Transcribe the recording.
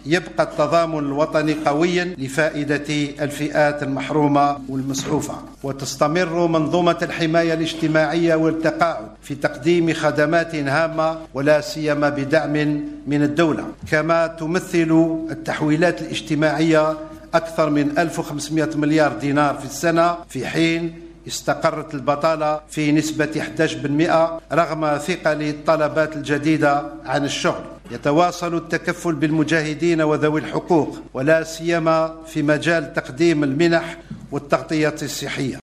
يبقى التضامن الوطني قويا لفائدة الفئات المحرومة والمسعوفة، وتستمر منظومة الحماية الاجتماعية والتقاعد في تقديم خدمات هامة ولا سيما بدعم من الدولة. كما تمثل التحويلات الاجتماعية أكثر من 1500 مليار دينار في السنة، في حين استقرت البطالة في نسبة 11% رغم ثقل الطلبات الجديدة عن الشغل. يتواصل التكفل بالمجاهدين وذوي الحقوق ولا سيما في مجال تقديم المنح والتغطية الصحية.